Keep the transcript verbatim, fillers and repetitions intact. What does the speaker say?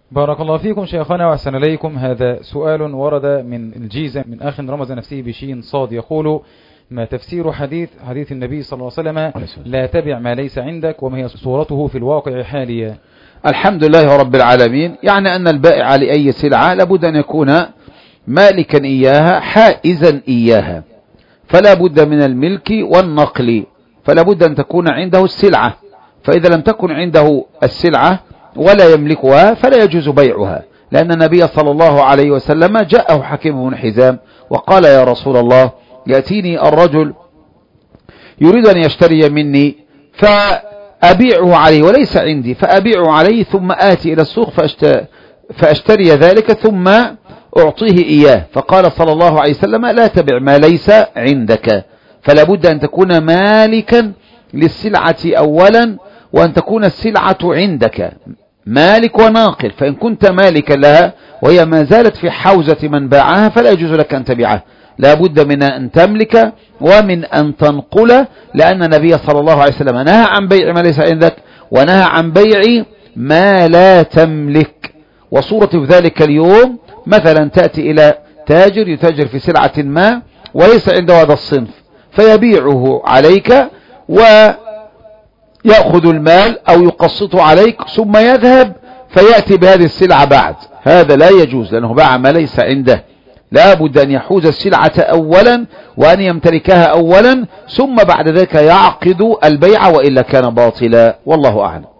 بارك الله فيكم شيخنا وأحسن إليكم. هذا سؤال ورد من الجيزة من أخ رمز نفسه بشين صاد، يقول: ما تفسير حديث حديث النبي صلى الله عليه وسلم لا تبع ما ليس عندك، وما هي صورته في الواقع حاليا؟ الحمد لله رب العالمين. يعني أن البائع لأي سلعة لابد أن يكون مالكا إياها حائزا إياها، فلا بد من الملك والنقل، فلا بد أن تكون عنده السلعة، فإذا لم تكن عنده السلعة ولا يملكها فلا يجوز بيعها، لأن النبي صلى الله عليه وسلم جاءه حكيم بن حزام وقال: يا رسول الله، يأتيني الرجل يريد أن يشتري مني فأبيعه عليه وليس عندي، فأبيعه عليه ثم آتي إلى السوق فأشتري ذلك ثم أعطيه إياه، فقال صلى الله عليه وسلم: لا تبع ما ليس عندك، فلا بد أن تكون مالكا للسلعة أولا، وأن تكون السلعة عندك مالك وناقل. فإن كنت مالكا لها وهي ما زالت في حوزة من باعها فلا يجوز لك أن تبيعها، لا بد من أن تملك ومن أن تنقل، لأن النبي صلى الله عليه وسلم نهى عن بيع ما ليس عندك ونهى عن بيع ما لا تملك. وصورة في ذلك اليوم مثلا تأتي إلى تاجر يتاجر في سلعة ما وليس عنده هذا الصنف، فيبيعه عليك ويأخذ المال أو يقسطه عليك ثم يذهب فيأتي بهذه السلعة بعد، هذا لا يجوز لأنه باع ما ليس عنده. لا بد أن يحوز السلعة أولا وأن يمتلكها أولا، ثم بعد ذلك يعقد البيع وإلا كان باطلا، والله أعلم.